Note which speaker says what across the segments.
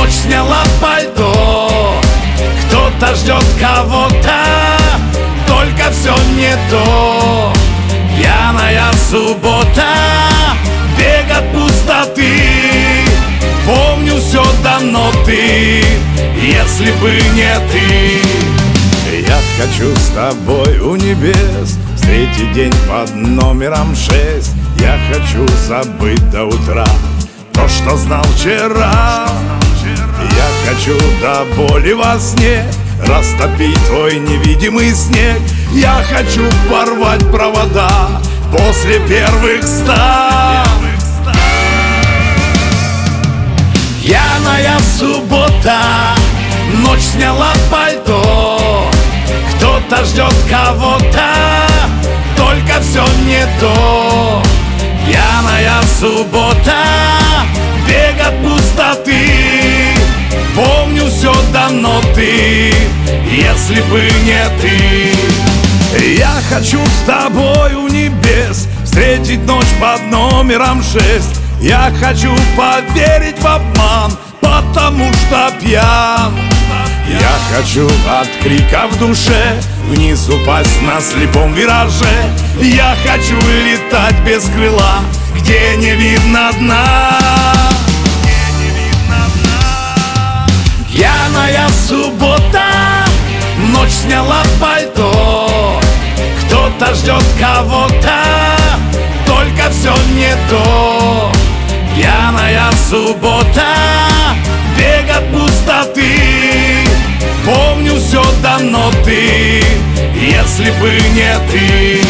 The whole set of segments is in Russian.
Speaker 1: Ночь сняла пальто, кто-то ждет кого-то, только все не то. Пьяная суббота, бег от пустоты. Помню все давно ты, если бы не ты. Я хочу с тобой у небес встретить день под номером 6. Я хочу забыть до утра то, что знал вчера. Я хочу до боли во сне растопить твой невидимый снег. Я хочу порвать провода после первых ста. Пьяная суббота, ночь сняла пальто, кто-то ждет кого-то, только все не то. Пьяная суббота, бег от пустоты. Помню все давно ты, если бы не ты. Я хочу с тобой у небес встретить ночь под номером 6. Я хочу поверить в обман, потому что пьян. Я хочу от крика в душе вниз упасть на слепом вираже. Я хочу летать без крыла, где не видно дна. Пьяная суббота, ночь сняла пальто, кто-то ждет кого-то, только все не то. Пьяная суббота, бег от пустоты. Помню все давно ты, если бы не ты.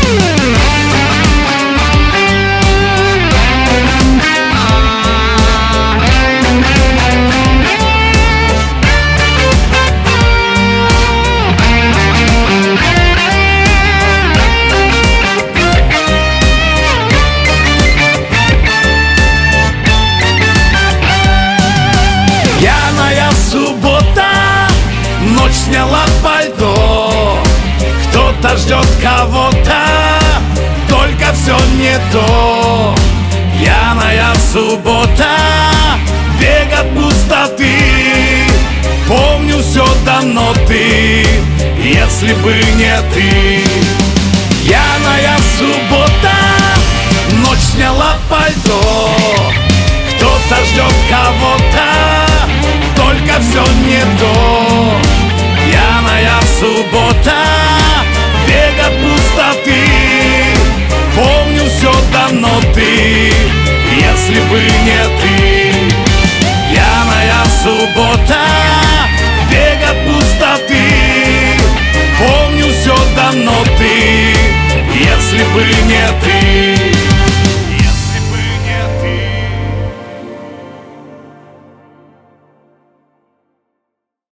Speaker 1: Пьяная суббота, ночь сняла пальто, кто-то ждет кого-то, только все не то. Пьяная суббота, бег от пустоты. Помню все давно ты, если бы не ты. Пьяная суббота, ночь сняла пальто, кто-то ждет кого-то, только все не то. Пьяная суббота, бег от пустоты. Помню все давно ты, если бы не ты.